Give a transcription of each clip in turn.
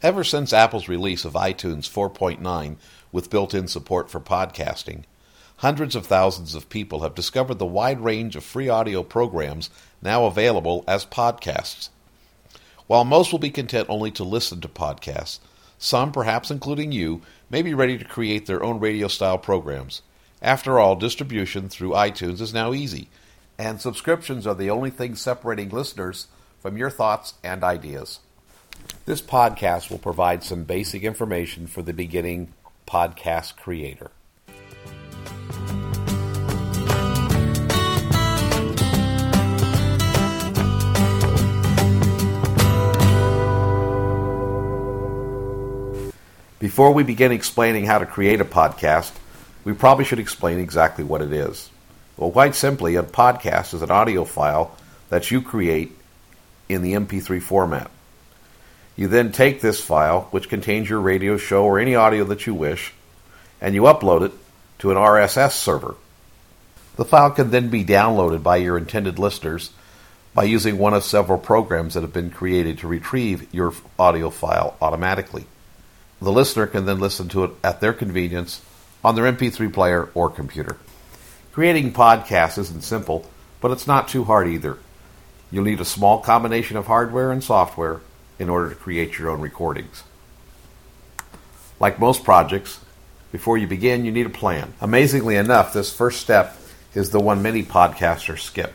Ever since Apple's release of iTunes 4.9 with built-in support for podcasting, hundreds of thousands of people have discovered the wide range of free audio programs now available as podcasts. While most will be content only to listen to podcasts, some, perhaps including you, may be ready to create their own radio-style programs. After all, distribution through iTunes is now easy, and subscriptions are the only thing separating listeners from your thoughts and ideas. This podcast will provide some basic information for the beginning podcast creator. Before we begin explaining how to create a podcast, we probably should explain exactly what it is. Well, quite simply, a podcast is an audio file that you create in the MP3 format. You then take this file, which contains your radio show or any audio that you wish, and you upload it to an RSS server. The file can then be downloaded by your intended listeners by using one of several programs that have been created to retrieve your audio file automatically. The listener can then listen to it at their convenience on their MP3 player or computer. Creating podcasts isn't simple, but it's not too hard either. You'll need a small combination of hardware and software in order to create your own recordings. Like most projects, before you begin, you need a plan. Amazingly enough, this first step is the one many podcasters skip.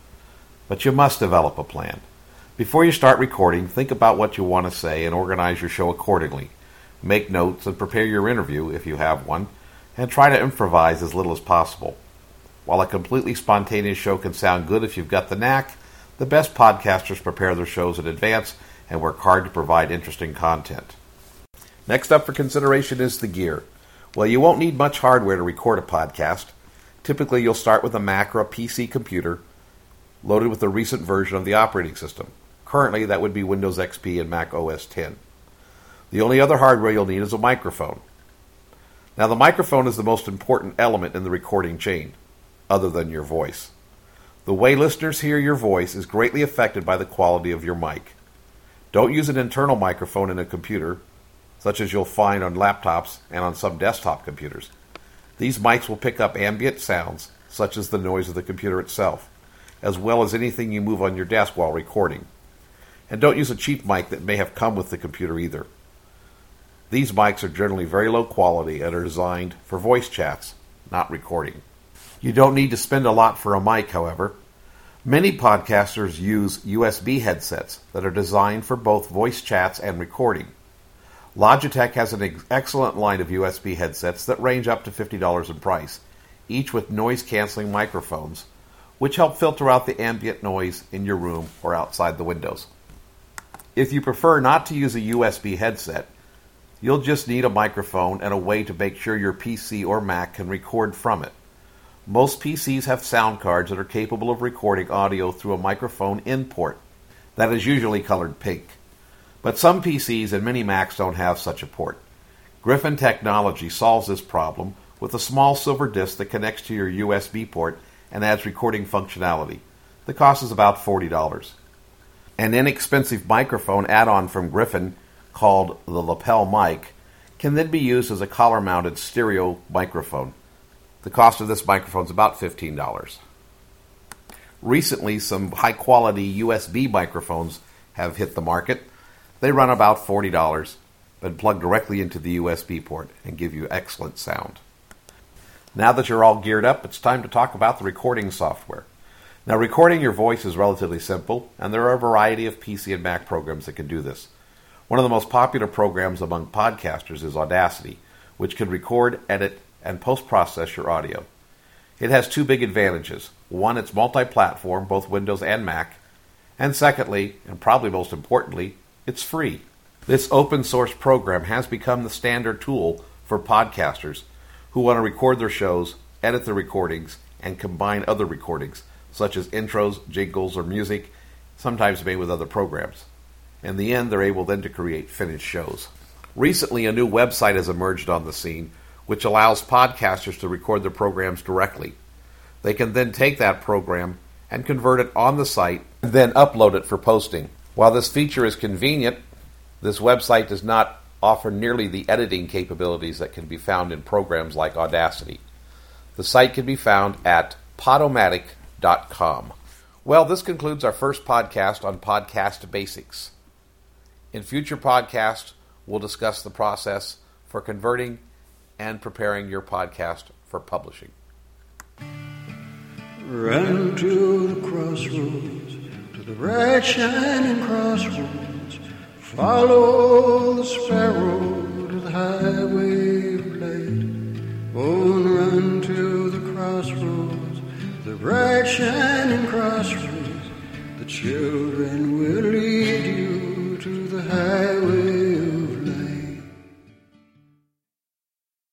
But you must develop a plan. Before you start recording, think about what you want to say and organize your show accordingly. Make notes and prepare your interview, if you have one, and try to improvise as little as possible. While a completely spontaneous show can sound good if you've got the knack, the best podcasters prepare their shows in advance and work hard to provide interesting content. Next up for consideration is the gear. Well, you won't need much hardware to record a podcast. Typically, you'll start with a Mac or a PC computer loaded with a recent version of the operating system. Currently, that would be Windows XP and Mac OS X. The only other hardware you'll need is a microphone. Now, the microphone is the most important element in the recording chain, other than your voice. The way listeners hear your voice is greatly affected by the quality of your mic. Don't use an internal microphone in a computer, such as you'll find on laptops and on some desktop computers. These mics will pick up ambient sounds, such as the noise of the computer itself, as well as anything you move on your desk while recording. And don't use a cheap mic that may have come with the computer either. These mics are generally very low quality and are designed for voice chats, not recording. You don't need to spend a lot for a mic, however. Many podcasters use USB headsets that are designed for both voice chats and recording. Logitech has an excellent line of USB headsets that range up to $50 in price, each with noise-canceling microphones, which help filter out the ambient noise in your room or outside the windows. If you prefer not to use a USB headset, you'll just need a microphone and a way to make sure your PC or Mac can record from it. Most PCs have sound cards that are capable of recording audio through a microphone in port that is usually colored pink. But some PCs and many Macs don't have such a port. Griffin Technology solves this problem with a small silver disc that connects to your USB port and adds recording functionality. The cost is about $40. An inexpensive microphone add-on from Griffin called the lapel mic can then be used as a collar-mounted stereo microphone. The cost of this microphone is about $15. Recently, some high-quality USB microphones have hit the market. They run about $40, but plug directly into the USB port and give you excellent sound. Now that you're all geared up, it's time to talk about the recording software. Now, recording your voice is relatively simple, and there are a variety of PC and Mac programs that can do this. One of the most popular programs among podcasters is Audacity, which can record, edit, and post-process your audio. It has two big advantages. One, it's multi-platform, both Windows and Mac. And secondly, and probably most importantly, it's free. This open-source program has become the standard tool for podcasters who want to record their shows, edit their recordings, and combine other recordings, such as intros, jingles, or music, sometimes made with other programs. In the end, they're able then to create finished shows. Recently, a new website has emerged on the scene which allows podcasters to record their programs directly. They can then take that program and convert it on the site and then upload it for posting. While this feature is convenient, This website does not offer nearly the editing capabilities that can be found in programs like Audacity. The site can be found at Podomatic.com. Well, this concludes our first podcast on podcast basics. In future podcasts, we'll discuss the process for converting and preparing your podcast for publishing. Run to the crossroads, to the bright shining crossroads. Follow the sparrow to the highway of light. Oh, and run to the crossroads, the bright shining